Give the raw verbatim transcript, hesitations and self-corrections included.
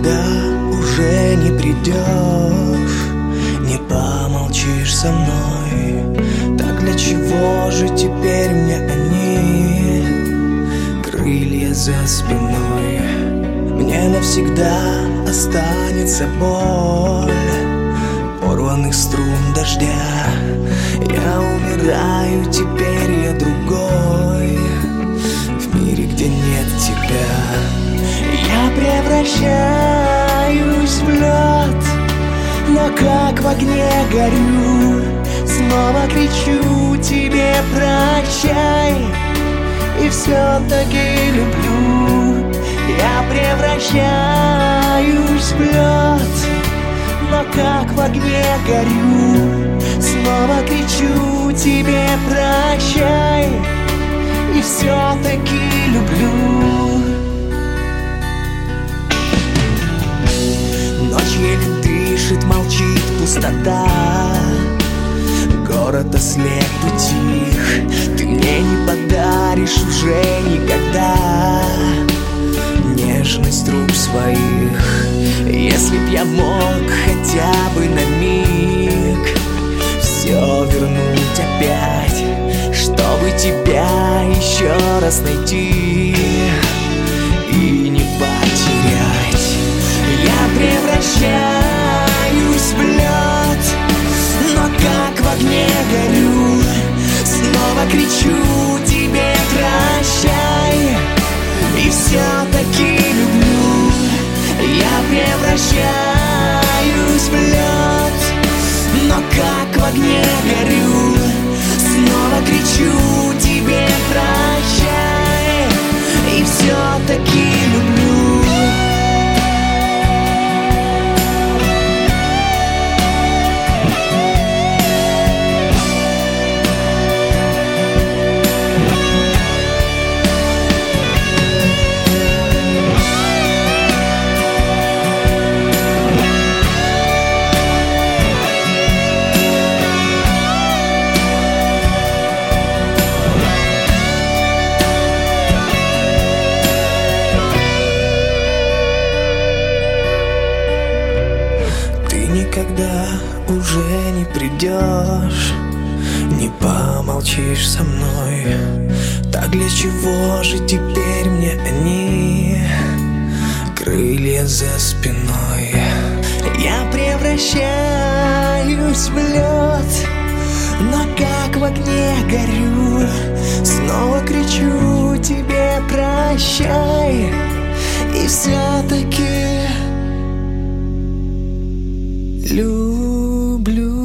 никогда уже не придешь, не помолчишь со мной. Так для чего же теперь мне они, крылья за спиной? Мне навсегда останется боль порванных струн дождя. Я умираю, теперь я другой в мире, где нет тебя. Я превращаюсь в лед, но как в огне горю. Снова кричу тебе прощай, и все-таки люблю. Я превращаюсь в лед, но как в огне горю. Снова кричу тебе прощай, и все-таки люблю. Ночь еле дышит, молчит пустота. Город ослеп и тих. Ты мне не подаришь уже никогда нежность рук своих. Если б я мог хотя бы на миг все вернуть опять, чтобы тебя еще раз найти и не потерять. Я превращаюсь в лед, но как в огне горю. Снова кричу тебе прощай, и все-таки люблю. Я превращаюсь в лед, но как в огне горю. Снова кричу тебе прощай, и все-таки люблю. Никогда уже не придешь, не помолчишь со мной. Так для чего же теперь мне они, крылья за спиной? Я превращаюсь в лед, но как в огне горю. Снова кричу тебе прощай, и все-таки люблю.